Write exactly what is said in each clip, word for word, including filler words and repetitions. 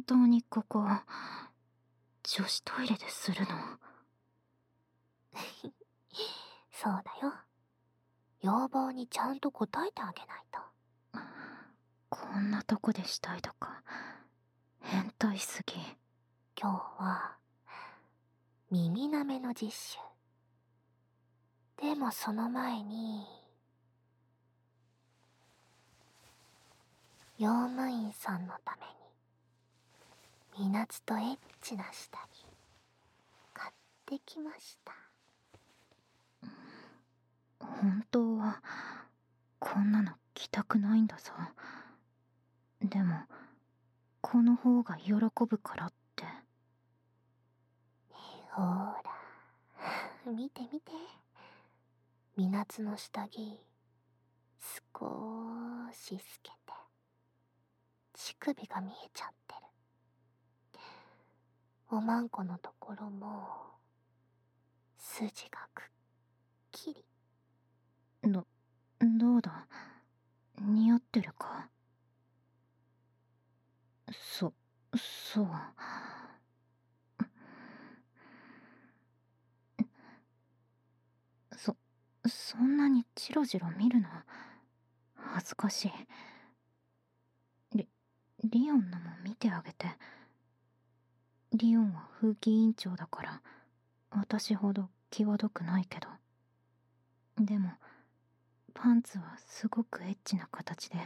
本当にここ女子トイレでするの？ そうだよ。要望にちゃんと応えてあげないと。 こんなとこでしたいとか変態すぎ。 今日は耳舐めの実習。でもその前に用務員さんのためにみなつとエッチな下着買ってきました。 本当はこんなの着たくないんだぞ。でもこの方が喜ぶからって。 ほら見て見て、みなつの下着少し透けて乳首が見えちゃってる。おまんこのところも筋がくっきり。 どどうだ、似合ってるか？そそう。そそんなにチロジロ見るな。恥ずかしい。リリオンのも見てあげて。リオンは風紀委員長だから私ほど際どくないけど。でもパンツはすごくエッチな形で、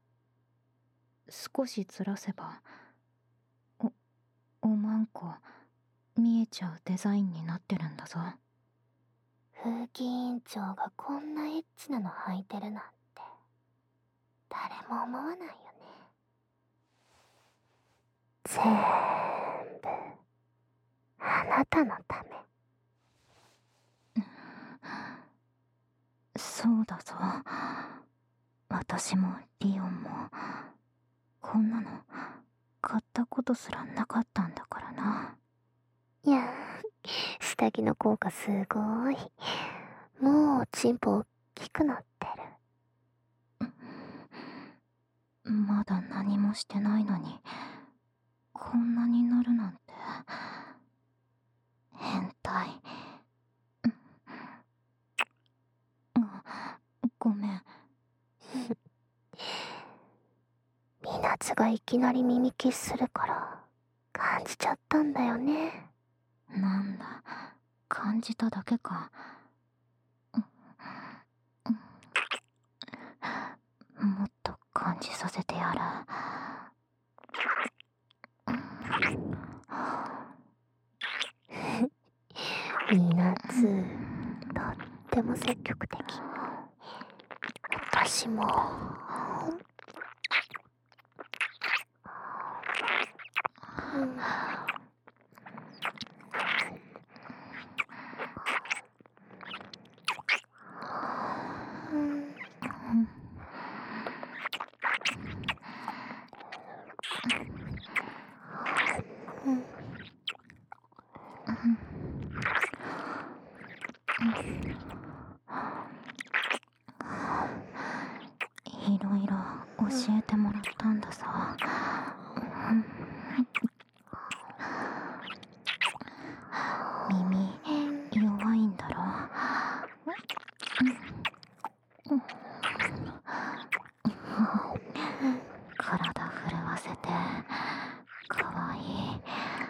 少しずらせばおおまんこ見えちゃうデザインになってるんだぞ。 風紀委員長がこんなエッチなの履いてるなんて誰も思わないよね。全部あなたのため。 そうだぞ。私もリオンもこんなの買ったことすらなかったんだからな。 いやー、下着の効果すごい。もうチンポ大きくなってる。まだ何もしてないのにこんなになるなんて変態。ごめん。 みなつがいきなり耳キスするから感じちゃったんだよね。 なんだ、感じただけか。もっと感じさせてやる。 みなつ、とっても積極的。私もうん、うんいろいろ教えてもらったんださ。耳弱いんだろ。体震わせてかわいい。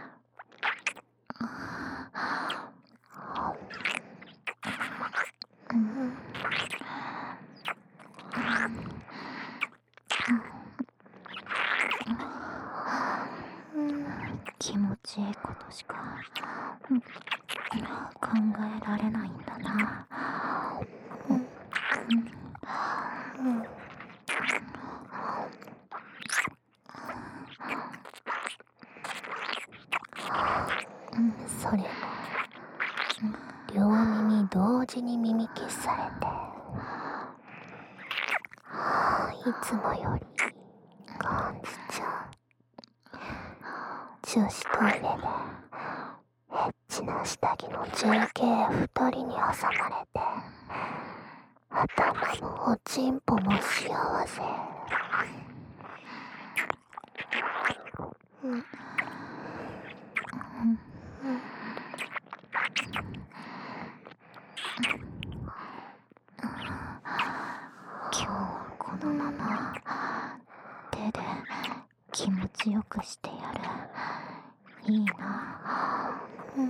気持ちいいことしか考えられないんだな。 それも両耳同時に耳キスされて、いつもより感じちゃう。女子トイレでエッチな下着の ジェーケーふたりに挟まれて、頭もおちんぽも幸せ。 うん。 今日はこのまま手で気持ちよくしてやる。いいな。 うん。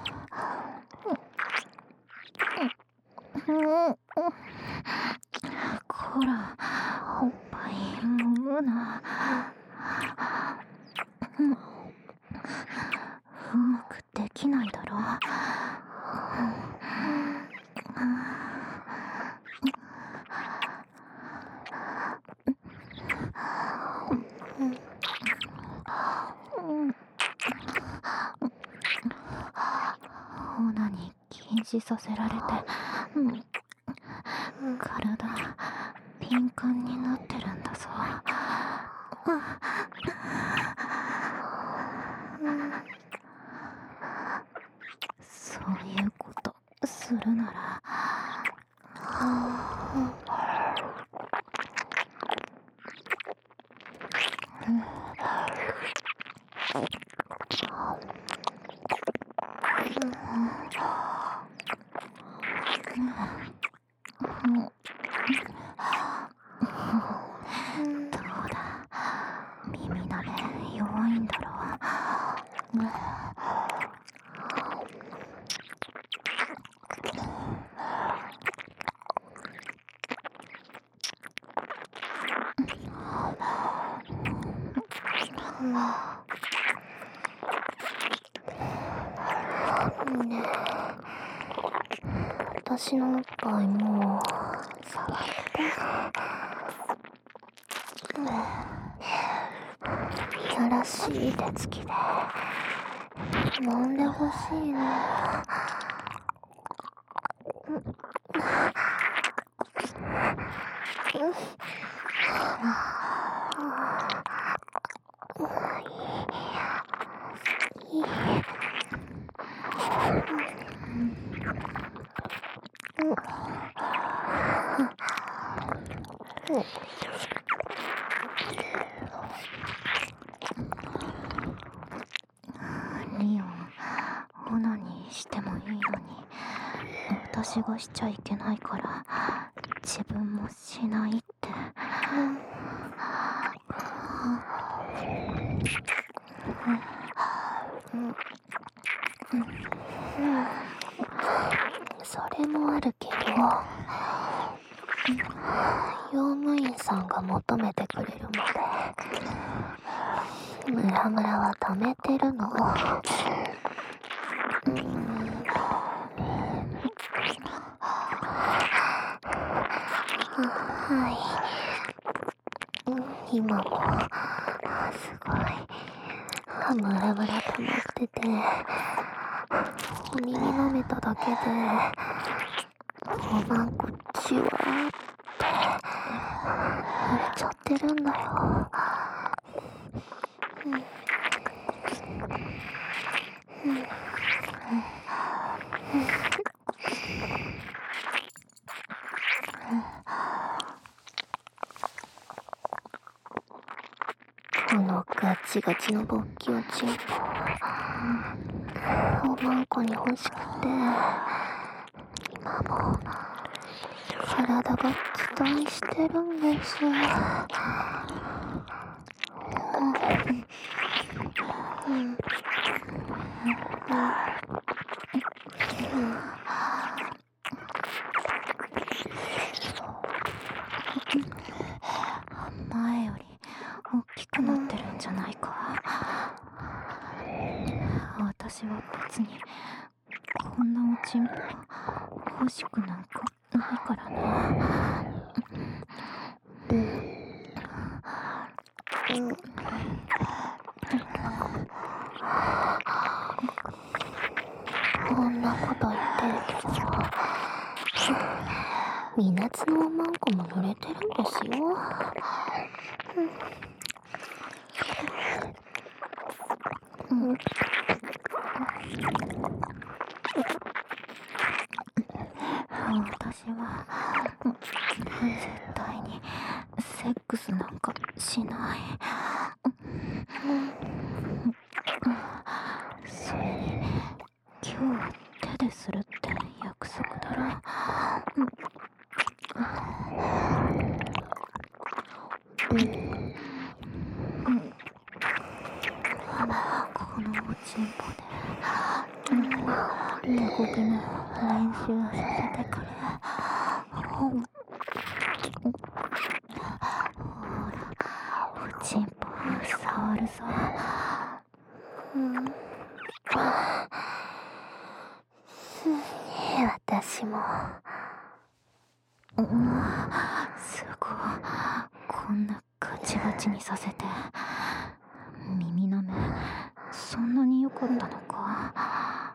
こら、おっぱい揉むな。うまくできないだろ。オナに禁止させられて、体敏感になってるんだぞ。そういうことするなら、どうだ、耳慣れ弱いんだろう。 ねえ、私のおっぱいもう触って。いやらしい手つきで揉んでほしいの。いい。 リオン、オナニーしてもいいのに、私がしちゃいけないから自分もしないって。 それもあるけど、用務員さんが求めてくれるまでムラムラは溜めてるの。うん、はい、今もすごいムラムラ溜まってて、お耳舐めただけでおまんこチワーって濡れちゃってるんだよ。うんうんこのガチガチの勃起をチンポおまんこに欲しくて、今も体が期待してるんです。うんうん前より大きくなってるんじゃないか。私は別にこんなおちんぽ欲しくなんかないからな。 うんうんこんなこと言ってるけど、みなつのおまんこも濡れてるんですよ。うんうん私は絶対にセックスなんかしない。 って約束だろ。うんうん、このおちんぽで手こぎの練習させてくれ。ほら、おちんぽ触るぞ。 うん私も。 うん、すごい。こんなガチガチにさせて。耳なめ、そんなに良かったのか。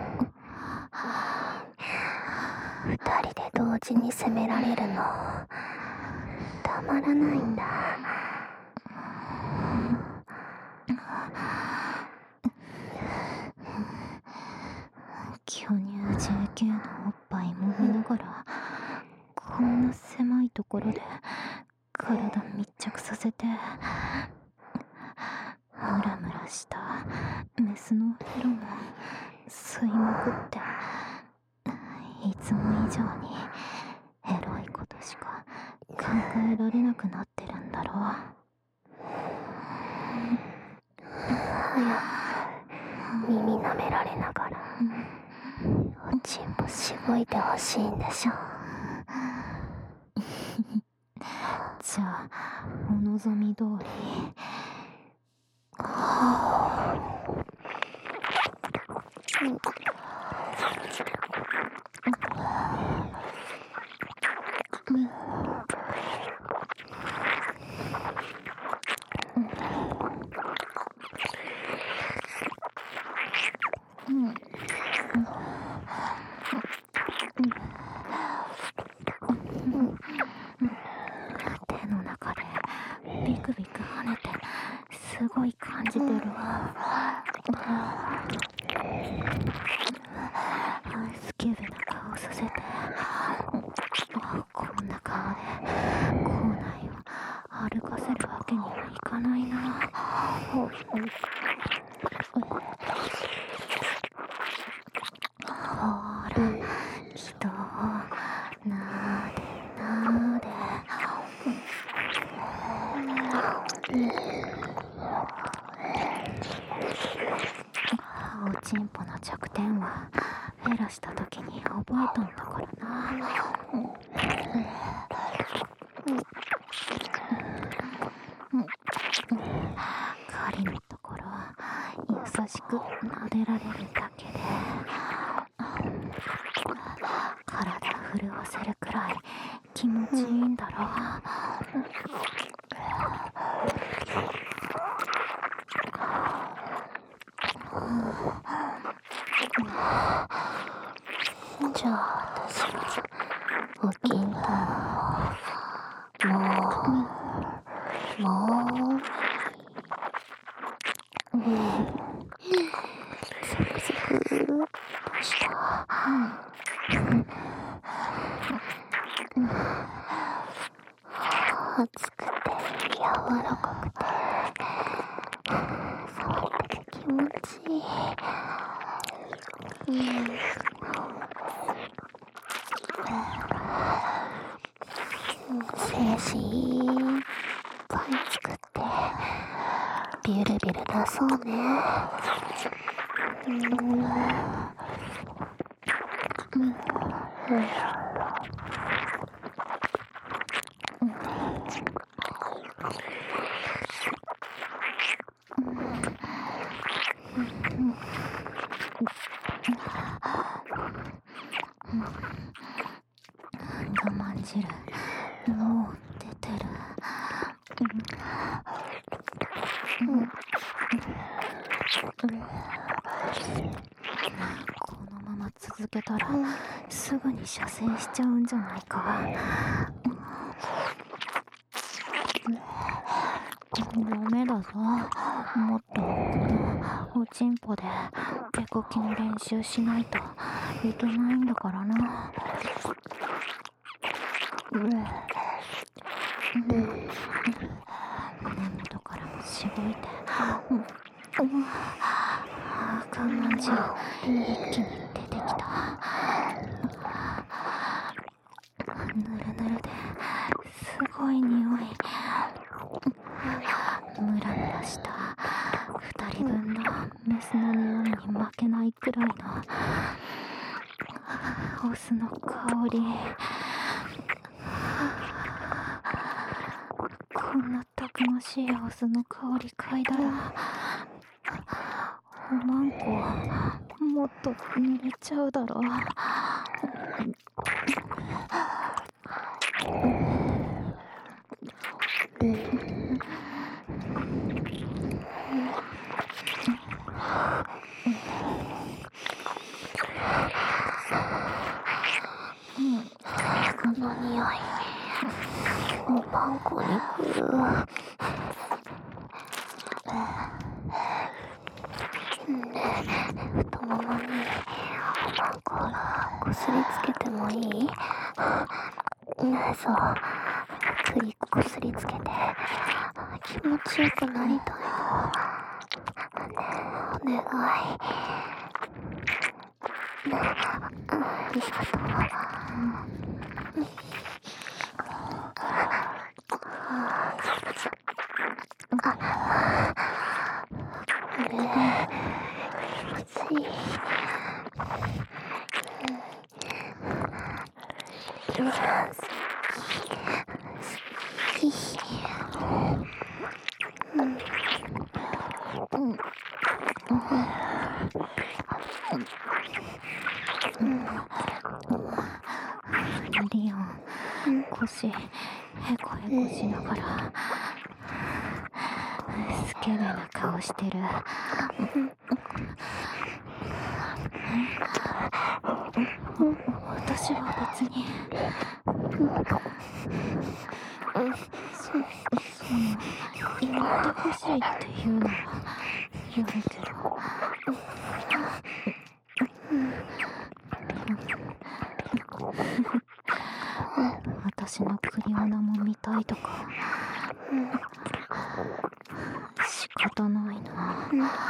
二人で同時に責められるのたまらないんだ。 巨乳 ジェーケー のおっぱい揉みながら、こんな狭いところで体密着させて、ムラムラしたメスのフェロモン吸いまくって、いつも以上にエロいことしか考えられなくなってるんだろう。 早く耳舐められながらおちんぽしごいてほしいんでしょ。 じゃあお望み通り。うん手の中でビクビク跳ねてすごい感じてるわ。スケベな顔させて、こんな顔で校内を歩かせるわけにはいかないな。ほら、人をなでなで。おちんぽの弱点はフェラした時に覚えたんだからな。狩りのところ優しく撫でられるだけで体震わせるくらい気持ちいいんだろう。 じゃあ私はおきんともうもううんゾクゾクとした熱くて柔らかくて触ってて気持ちいい。うん精子いっぱい作ってビュルビュル出そうね。うん我慢汁もう出てる。このまま続けたらすぐに射精しちゃうんじゃないか。ダメだぞ。もっとこのおちんぽで手こきの練習しないといけないんだからな。根元からもしごいて、我慢汁一気に出てきた。 ごい匂い。ムラムラした二人分のメスの匂いに負けないくらいのオスの香り。こんなたくましいオスの香り嗅いだらおまんこもっと濡れちゃうだろう。 この匂い、おまんこに来る。太ももにおまんここすりつけてもいい？そう、ゆっくりこすりつけて気持ちよくなりたいの。お願い。ありがとう。 リオン、腰へこへこしながらスケベな顔してる。私は別にそ、その言ってほしいっていうのは言うけど、私のクリオナも見たいとか仕方ないな。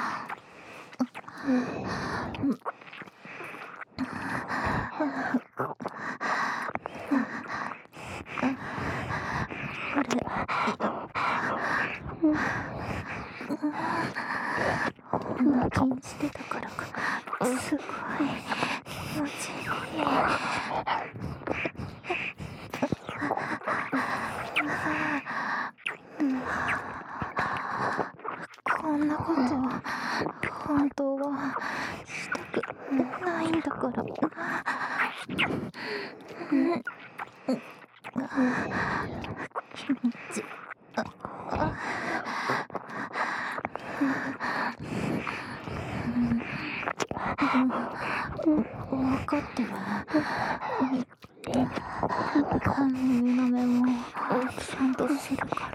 納金してたからかすごい気持ちいい。こんなこと本当はしたくないんだから気持ち分かってる。耳の目もちゃんとするから。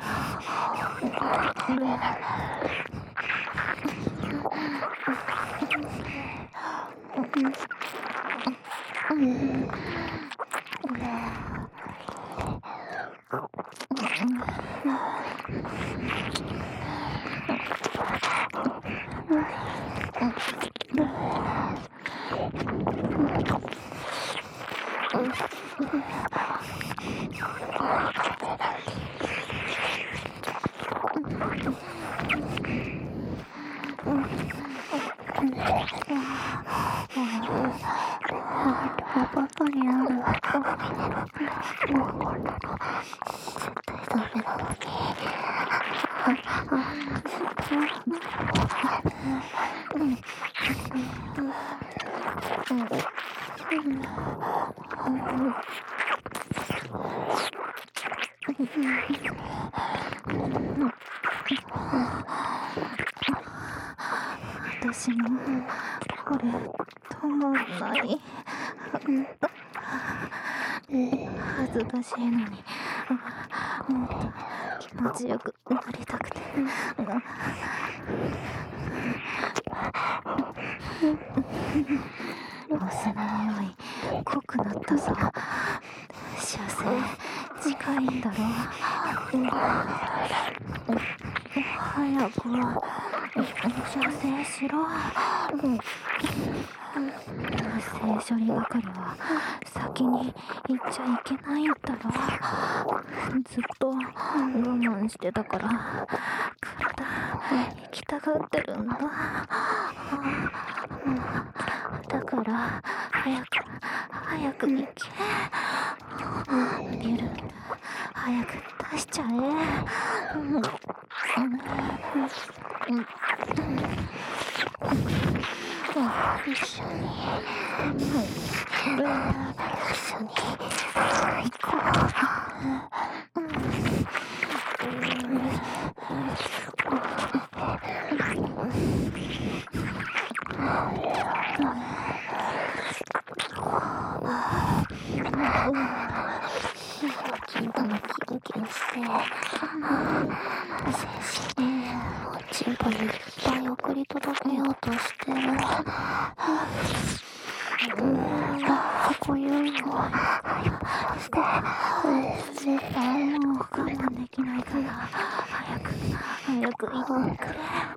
パパにある。もうこんなの絶対ダメなのに。私もこれ止まんない。恥ずかしいのにもっと気持ちよくなりたくて。オスの匂い濃くなったぞ。射精近いんだろ。早く射精しろ。精処理係りは先に行っちゃいけないんだろ。ずっと我慢してたから体行きたがってるんだ。だから早く早く行け。リュル、早く出しちゃえ。一緒に一緒に行こキンパもキンキンして精神おちんぽにいっぱい送り届けようとしてる。こういうのして絶対もう我慢できないから早く早く行ってくれ。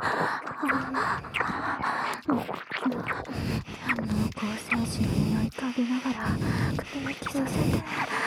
濃厚精子の匂い嗅ぎながら空気させて。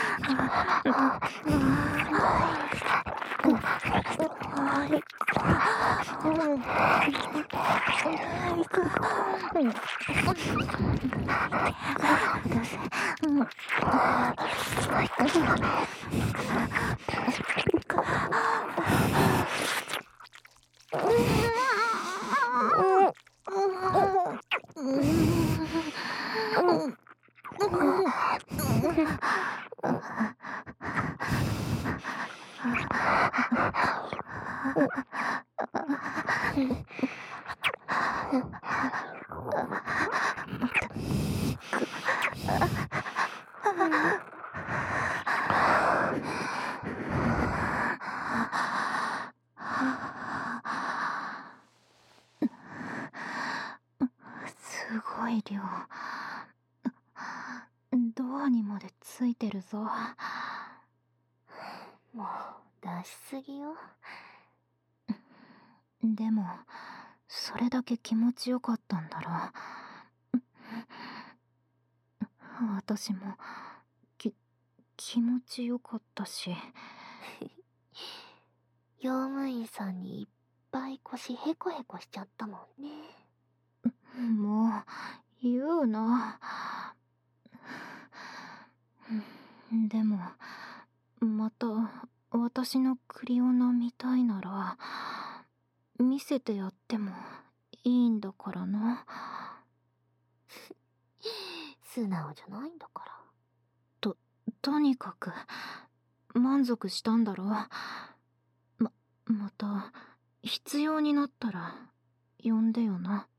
すごい量。ドアにまでついてるぞ。 もう出しすぎよ。 でもそれだけ気持ちよかったんだろう。私もき気持ちよかったし。 用務員さんにいっぱい腰ヘコヘコしちゃったもんね。 もう言うな。でもまた私のクリオナ見たいなら見せてやってもいいんだからな。 素直じゃないんだから。 ととにかく満足したんだろ。ままた必要になったら呼んでよな。